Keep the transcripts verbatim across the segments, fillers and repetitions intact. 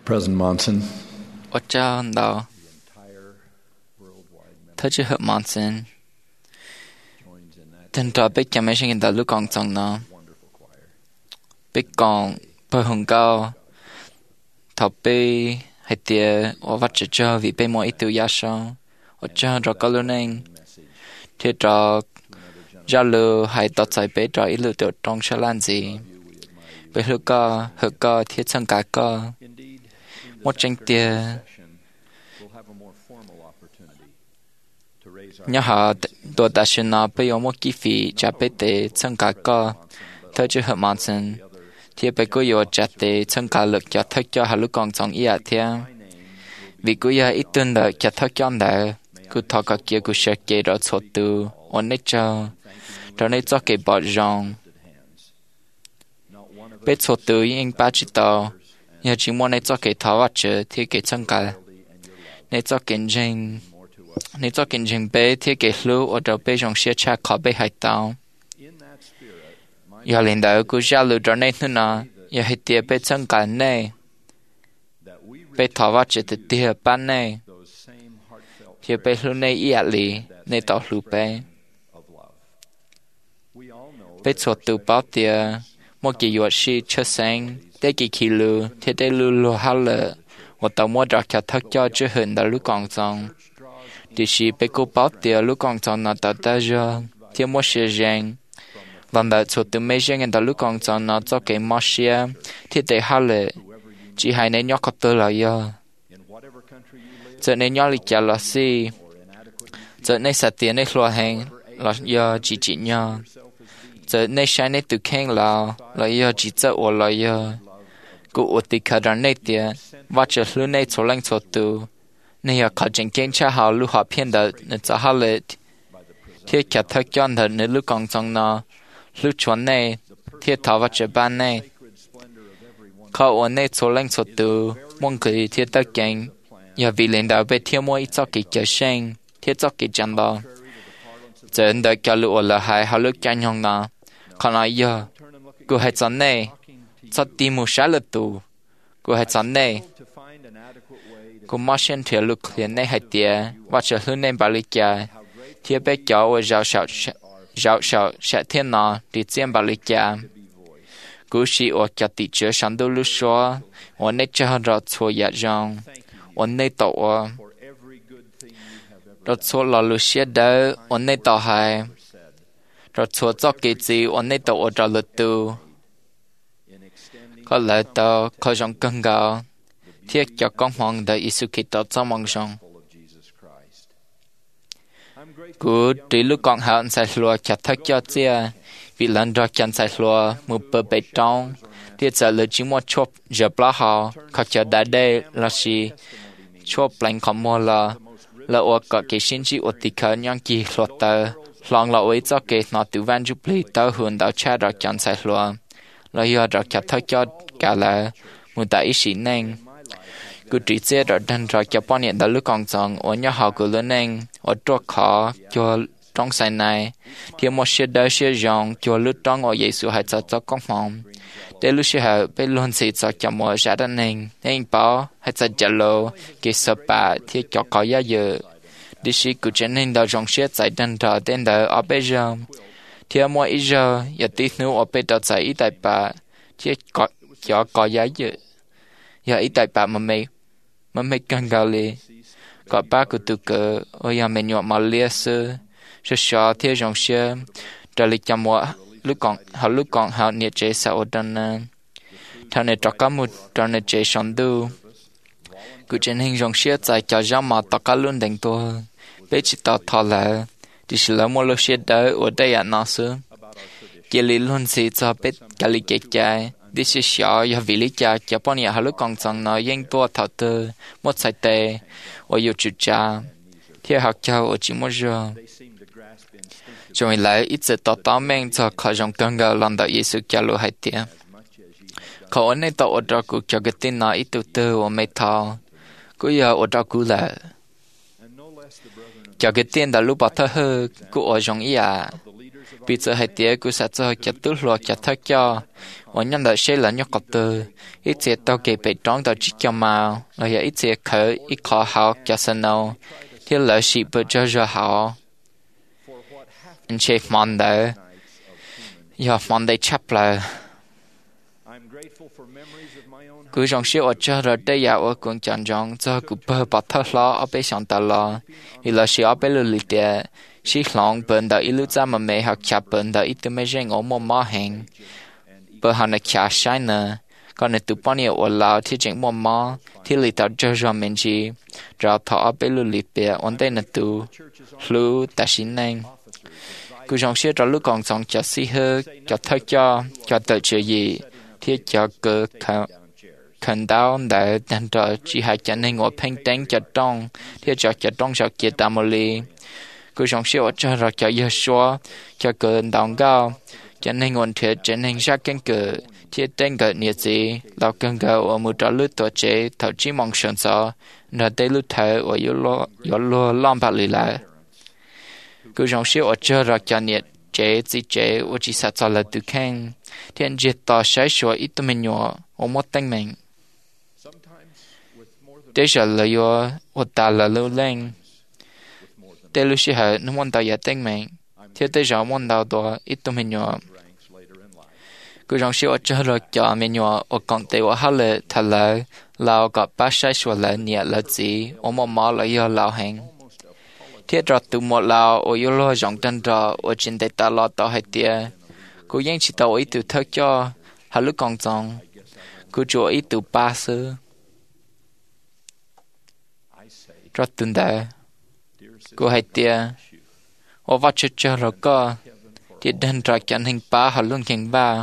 President Monson, Ở trong đó, thế chứ hợp Monson, thân trò biết chăm mấy sinh đó lúc còn trong nó, biết còn bởi hồng cao, thọ bê hay tiề ở vắt trở cho vì bê mỗi ít tự giá sao, ở trong rồi có luôn anh, thế trò ra lừa hay tọt chạy bế trò ít lừa tiểu trong sẽ làm gì, bế lừa co, hở co thiết chân cả co, một tranh tiề nhớ họ đồ ta xin nó bây giờ một kỹ phí trả bế tế chân cả co, thôi chứ hợp mong xin, thì bế cô yếu trả tế chân cả lực cho thất cho hà lúc còn trong ý ạ thiên, vì cô yếu ít tuần đợi cho thất cho đợi, cô thọ cả kia cô sẽ kê rõ số tư, ổn nết cho, cho nên cho cái bỏ rong. Bế số tư yên ba chỉ tàu, nhờ chỉ muốn nên cho cái thọ vật chứ thì cái chân cả, nên cho cái trình, nên cho cái trình bế thì cái lưu ở đầu bế rong xe cha khó bế hai tàu. Giờ lên đó cô ra lưu cho nên nữa nè, giờ hết tiệt bế chân cả này, bế thọ vật chứ thì tiệt ban này, thì bế lưu này ý ạ lì, nên tàu lưu bế. Bế số tư bảo tiệt, một cái yếu sĩ cho sang, để cái khí lưu, thì để lưu lưu hạ lợ, và tàu mua ra cả thắc cho chứ hơn đã lúc còn trong. Thì sĩ bế cô bảo tiệt lúc còn trong nó tạo ta ra, thì mua xe ràng. Và đã số tư mấy ràng đã lúc còn trong nó cho cái mua xe, thì để hạ lợ, chỉ hai nên nhóc có tư là yêu. Giờ nên nhóc lịch trả là gì? Giờ nên sát tiền nên lùa hành, là yêu chỉ chỉ nhau. Giờ nên sai nên tự khen là là yêu chỉ cho ở là yêu, cụ ở tịch khởi ra nên tiền, và chờ lúc này số lăng số tu, nên yêu khởi trình kiến cha họ lúc họ phiền đợt nên cho họ lệ, thiết cả thắc chọn đợt nên lúc còn trong nó, lúc chuẩn này, thiết thảo và chờ ban này, họ ở này số lăng số tu, mong gửi thiết tất cảnh, yêu vì lên đạo về thiên mua ít cho kỳ chờ sinh, thiết cho kỳ chân đó. Giờ đợi cả lũ là hai họ lúc cha nhong nó, còn nói giờ, cô hãy chọn này, cho tìm một sáng lượt tù, cô hãy chọn này, cô mong xin thiệt lục liền này hãy tìa, và trở hướng nên bà lý kia, thì bé cháu ở rào sạo, rào sạo sẽ thiên nó, thì chiếm bà lý kia. Cô sĩ ở kia tỷ chứa sáng đô lưu xóa, ở này cho hơn rõ chua dạ rong, ở này tổ ở, rồi chua lò lưu xế đỡ, ở này tổ hài, rồi chua cho cái gì ở này tổ ở rào lượt tù. Có lẽ tao có dòng cân gạo, thiết cho con hoàng đời Isu Kitô cho mong rằng. Cú trí lúc con hảo sai lùa chặt thất cho chia, vì lần đó chân sai lùa một bờ bể trong, thiết giờ lời chỉ mua chốt giờ bó họ, khó chờ đã đây là gì, chốt lành khó mua là, là ở có cái xin chỉ ở tì khởi nhang kỳ lùa tờ, lòng là ấy cho cái nó tự văn giúp lý tờ hồn đảo cha đó chân sai lùa. Là do rõ chặt thất cho cả là một đại ý sĩ nên cứ trí chế rõ đăng rõ cho bọn nhận đã lúc còn dòng ở nhà họ của lớn nên ở chỗ khó cho trong sai này thì một sự đời sự dòng cho lúc trong ở Giê-xu hãy cho cho con mong để lúc sự hãy bên luôn sĩ cho cho một giá đăng nên nên bảo hãy cho trả lô cái sở bạ thì cho có giá dự đi sĩ cứ trở nên đó dòng sự giải đăng rõ đến đó ở bây giờ thì mỗi ít giờ giờ tí nữa ở bên đó chạy ít đại bạ thì có cho có giá dự giờ ít đại bạ mà mày mà mày cần gạo li có ba cái từ cỡ ở nhà mình nhọ mà lia sơ sơ sơ thì dòng xe trở lại cho mỗi lúc còn họ lúc còn họ nhiệt chế sao ở đằng thằng này cho cả một thằng này chế sống đủ cứ trên hình dòng xe chạy cho ra mà tất cả luôn đánh to bé chỉ tao thò lại thì sẽ là một lúc xe đỡ ở đây à nó xưa kia lý luôn sẽ cho biết cái lý cái trái đi sẽ sợ và vì lý cha cho bọn nhà họ lúc còn chẳng nói danh tua thảo tư một sai tệ ở yêu chủ cha thì học cho ở chỉ một giờ rồi lại ít giờ tao tao men cho khỏi trong cơn gạo lần đầu Giê-xu kia lô hai tiềnเขาอันนี้ต่ออดรักจะกินน่าอีตัวเตอร์ว่าไม่ทอกูอยากอดรักกูแหละจะกินแต่ลูกบัตรเฮกูอดจงอีอ่ะปีเจอให้เตี้ยกูสัจจะจะตุ้หลอกจะทักเจ้า我nhân đợi sẽ là nhóc cọt từ ít sẽ tao kể bị trống tao chỉ cho màu rồi ít sẽ khởi ít khó học cho sân nào thì lợi sĩ bữa cho giờ họ anh chef mòn đỡ giờ mòn đây chấp là cứ trong sự ở cho rồi đây giờ ở cũng chọn chọn cho cứ bơ bát thớt lo ở bên sông tàu lo vì là sự ở bên lưới địa sĩ lòng bên đó ít lúc ra mà mẹ học chập bên đó ít tụi mấy riêng ở mồm mò hàng bữa họ nói chả sai nữa còn nếu tụi bọn nhiều ở lao thì chẳng mồm mò thì lì tao cho cho mình gì rồi thọ ở bên lưới địa ổn định là tụi lưu ta xin nên cứ trong sự đó lúc còn sống cho sĩ hơi cho thơ cho cho tự chịu gì thì cho cơ khẩn đau để đàn trợ chỉ hai chân nên ngồi phanh đánh cho trong thì cho cho trong cho kia ta một ly cứ trong sự cho rồi cho giờ xóa cho cơn đau cao cho nên ngồi thiệt cho nên ra cân cờ thì đánh cờ nhiệt gì lao cân cờ ở một trò lướt tổ chế thầu chỉ mong sờn sợ là đây lướt thở ở yếu lo yếu lo lom bạc lì lại cứ trong sự cho rồi cho nhiệt chế chỉ chế ở chỉ sát cho là tự khen thì anh giết tao sai số ít tụi mình nhỏ ở một tánh mình để giờ là do ở ta là lưu lên để lúc xưa họ nó muốn tao giờ tánh mình thì tới giờ muốn tao đó ít tụi mình nhỏ cứ trong sự cho rồi cho mình nhỏ ở công ty ở hà lệ thật là lao gặp ba sai số là nhẹ là gì ở một mỏ là do lao hàng thiết ra từ một lao ở yếu lo dòng chân ra ở trên đây ta lo tao hay tia côยังchỉ tao ý từ thơ cho hà lúc còn dòng cô chúa ý từ ba sư ra từ đây cô hay tia ở vắt cho cho rồi có thì đơn ra chẳng hình ba hà luôn hình ba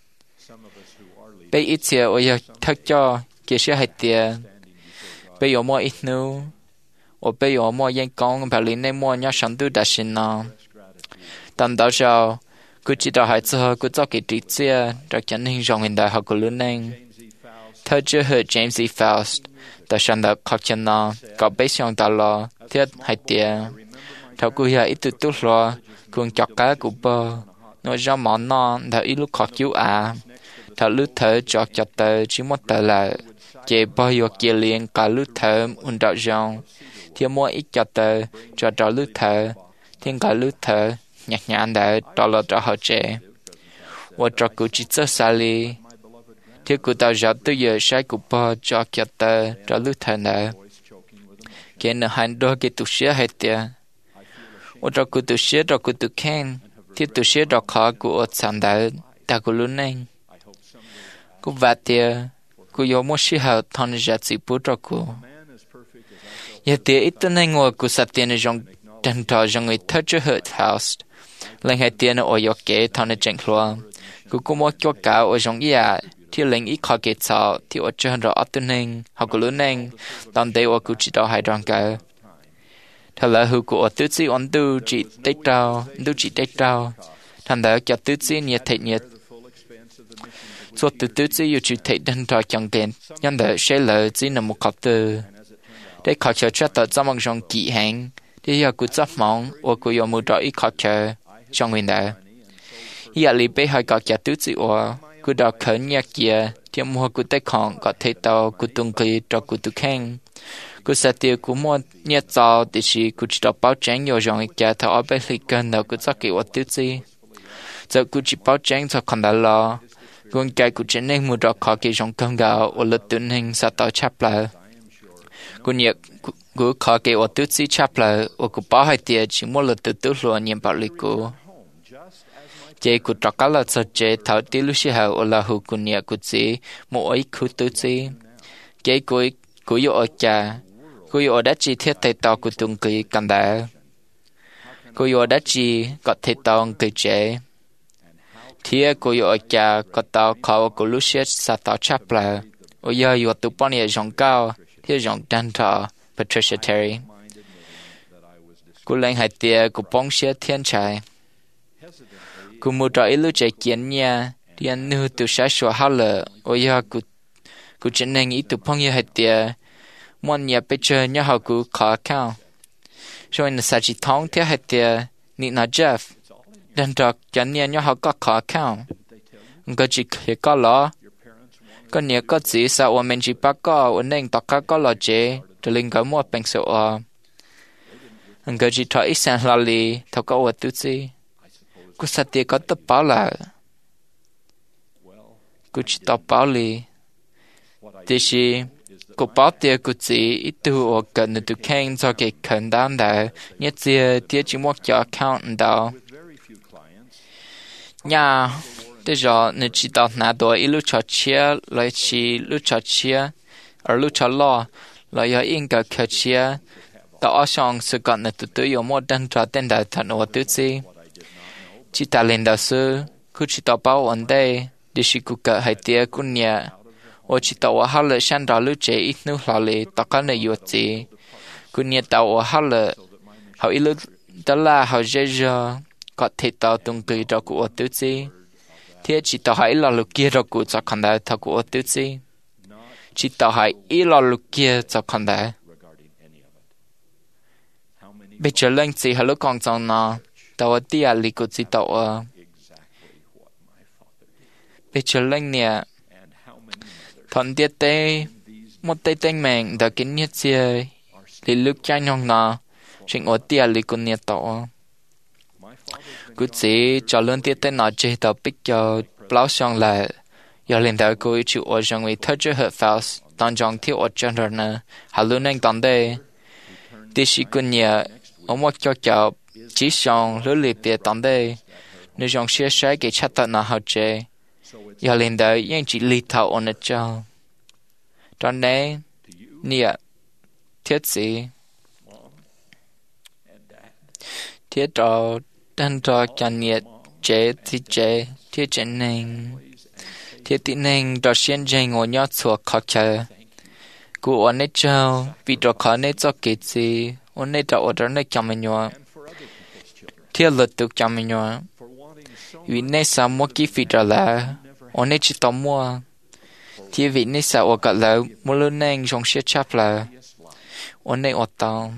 bây ít xe ở giờ thơ cho kia sẽ hay tia bây giờ mua ít nữa ở bây giờ mua những con bà lính nên mua nhá sản tư đã xin nó tầm đó sau cứ chỉ đào hải cho cứ cho cái trí chia cho chẳng hình dòng hiện đại học của lớn nên thơ chưa hơi James E. Faust đã sản được học chân nó có bế xong ta lo thiết hay tiền thảo cứ hiểu ít từ tốt lo cùng chọc cá của bơ nói ra món nó đã ít lúc học chú à thảo lúc thơ cho cho tờ chỉ một tờ là chế bao nhiêu kia liền cả lúc thơ ổn đạo dòng thì mua ít cho tờ cho cho lúc thơ thiên cả lúc thơ nhạc nhạc đã đó là cho họ trẻ và cho cụ chỉ cho xa li thì cụ tao giáo từ giờ sai cụ bò cho kia tờ cho lúc thơ nè cái nợ hành đôi cái tụ xế hay tiệt và cho cụ tụ xế cho cụ tụ khen thì tụ xế cho khó cụ ở sàn đá ta cụ luôn nên cụ vặt tiệt cụ yêu mua xí hào thằng giá trị bút cho cụ giờ tiệt ít tên này ngồi cụ sắp tiền trong trên tàu trong người thất cho hurt house lần hai tiền ở yếu kế thằng này chỉnh luôn cụ cũng mua cho cả ở trong nhà thì lần ít khó kết sao thì ở trên đó ở tên nên họ cũng lớn nên tạm đây ở cụ chỉ đào hai đoạn cả thật là hữu cụ ở tứ chi ổn tu chỉ tết trao tu chỉ tết trao thành đó cho tứ chi nhiệt thể nhiệt số từ tứ chi yêu chỉ thể đơn trò chẳng tiền nhân đó sẽ là chỉ là một cặp từ để khó chờ cho tớ trong trong kỹ hành thì giờ cụ chấp mong và cụ yêu một trò ít khó chờ trong nguyên đời giờ li bé hai cặp chặt tứ chi và cụ đào khẩn nhạc kia thì mua cụ tay còn có thể tàu cụ tung kỳ cho cụ tu khen cụ sẽ tiêu cụ mua nhạc giàu thì chỉ cụ chỉ đọc báo trang nhiều dòng kia thảo ở bên lịch gần đầu cụ chắc kiểu tứ chi giờ cụ chỉ báo trang cho con đã lo còn cái cụ chỉ nên mua trò khó kỳ trong cơm gạo và lực tuyển hình sẽ tạo chấp lại cụ nhạc cụ khó kỳ ở tứ chi chấp lại và cụ báo hai tiền chỉ mua lực tự tự luôn nhiệm bảo lý cụ chế cụ trọ cá là sợ chế thảo tí lúc xí hào ở là hữu cụ nhạc cụ chỉ một ấy khu tứ chi chế cụ cụ yêu ở cha cụ yêu ở đất chi thiết thầy tao cụ tung kỳ căn đá cụ yêu ở đất chi có thầy tao kỳ chế thì cụ yêu ở cha có tao khó cụ lúc xí sa tao chấp là ở giờ yêu tụ bọn nhà dòng cao thì dòng đan thọ Patricia Terry cụ lên hai tia cụ bóng xí thiên trai cụ mua trò ít lúc chạy kiến nha thì anh nu từ sáng sủa hao lợ ôi giờ cụ cụ chỉ nên ít từ phong như hết tiệt muốn nhà bây giờ nhà họ cụ khó khăn rồi nó sẽ chỉ thong theo hết tiệt nị nó Jeff đàn trò kiến nha nhà họ có khó khăn Có chỉ khi có lo. Có nhiều có chỉ sao mình chỉ bắt có nên tất cả có lo chế cho linh có mua bằng số ở. Có chỉ thọ ít sang lo li thọ có ở tu gì. Cô sát tiệt có tập bảo là cô chỉ tập bảo li. Thì chỉ cô bảo tiệt cô chỉ ít tu ở gần tu khen cho cái khẩn đam đó. Nhất giờ tiệt chỉ mua cho account đó. Nhà thế giờ nếu chỉ đọc nãy đó ít lúc cho chia lại chỉ lúc cho chia ở lúc cho lo lại có những cái cái chia đó xong sự cần là tụi tôi có một đơn cho tên đại thần ở tụi gì chỉ ta lên đó sư cứ chỉ đọc bảo vấn đề để chỉ cứ cái hay tiệt cũng nhẹ hoặc chỉ đọc ở hai lần sang đó lúc chế ít nữa là lệ tất cả này yếu gì cũng nhẹ đọc ở hai lần họ ít lúc đó là họ dễ dàng có thể tạo tung từ đó của tụi gì thế chỉ tao hãy là lúc kia rồi của cho con đại thằng của tụi gì chỉ tao hãy ý là lúc kia cho con đại bây giờ lên gì hay lúc còn trong nó tao đi à lý của chỉ tao à bây giờ lên nè thằng tiệt tê một tay tay mình đã kinh nhất gì lý lúc cha nhong nó chuyện ở đi à lý của nè tao cứ chỉ cho lớn tiết tới nói chơi tao biết cho báo xong là giờ lên đầu cô chịu ở trong người thất cho hợp pháo当中跳ở trên rồi nè hà luôn nên tận đây thì chỉ cần nhớ ông mất cho cháu chỉ xong lưỡi liệt để tận đây nếu trong xe xe cái chất tận nào học chơi giờ lên đầu nhưng chỉ lì thầu ở nơi cho cho nên nhớ thiết gì thiết trò đang trò chẳng nhớ chế thì chế thiết chân nên thiết tí nên đo xuyên dây ngồi nhót sủa khó chờ cụ ổn nét trâu vì đó khó nét cho kể gì ổn nét trâu ở đó nét chăm mình nhòa thiết lực tục chăm mình nhòa vì nét sao mua kỹ phí trở là ổn nét chỉ tao mua thiết vì nét sao ở cả là mua luôn nên trong xe chắp là ổn nét ở tao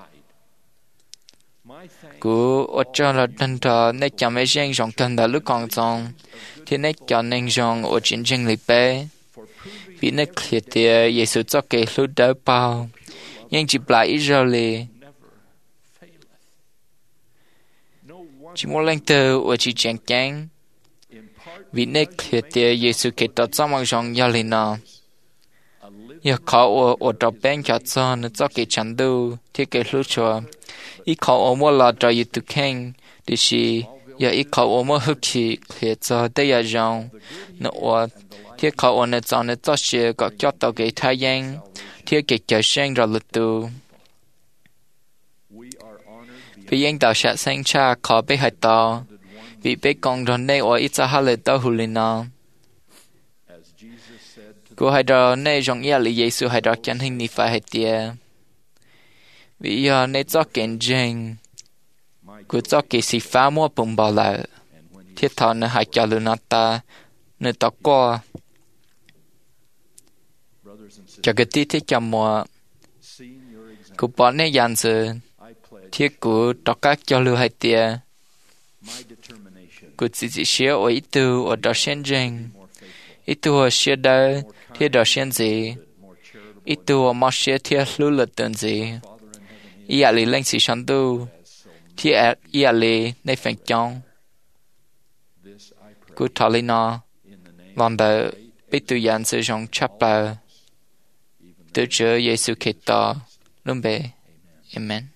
cụ ở cho là đơn thờ nét chăm mấy riêng trong thân đã lúc còn trong thì nét cho nên trong ở chiến tranh lịch bế vì nét khi thì Giêsu cho cái lúc đỡ bao nhưng chỉ lại Israel chỉ muốn lên từ ở chỉ chiến tranh vì nét khi thì Giêsu kể tao cho mang trong gia đình nào giờ khó ở ở trong bên cho cho nó cho cái chân đu thì cái lúc cho ít khó ở mua là cho yêu thực hành thì chỉ giờ ít khó ở mua hấp khí khi cho đây là trong nó ở thì khó ở nó cho nó cho sự có cho tao cái thái gian thì cái cái sinh ra lực tu vì những tao sẽ sinh cha khó bị hại tao vì bị con rồi này ở ít cho hai lời tao hùn lên nó cô hay đó này trong ý là Giêsu hay đó chân hình ni phải hay tiệt vì giờ này cho kiến trình cô cho cái gì phá mua bùng bảo lại thiết thọ nó hay cho lừa ta nó tao qua cho cái tí thiết cho mua cô bỏ này dàn sự thiết của tất cả cho lừa hay tiệt cô chỉ chỉ xíu ở ít tu ở đó sen trình ít tu ở xíu đó thiết đó sen gì ít tu ở mất xíu thiết lưu lực tên gì ý à lì lên sĩ sản tu thì ý à lì này phèn chong cứ thọ lên nó lần đầu biết tu dàn sử dụng chấp là tự chữa Giêsu Kitô luôn bề amen.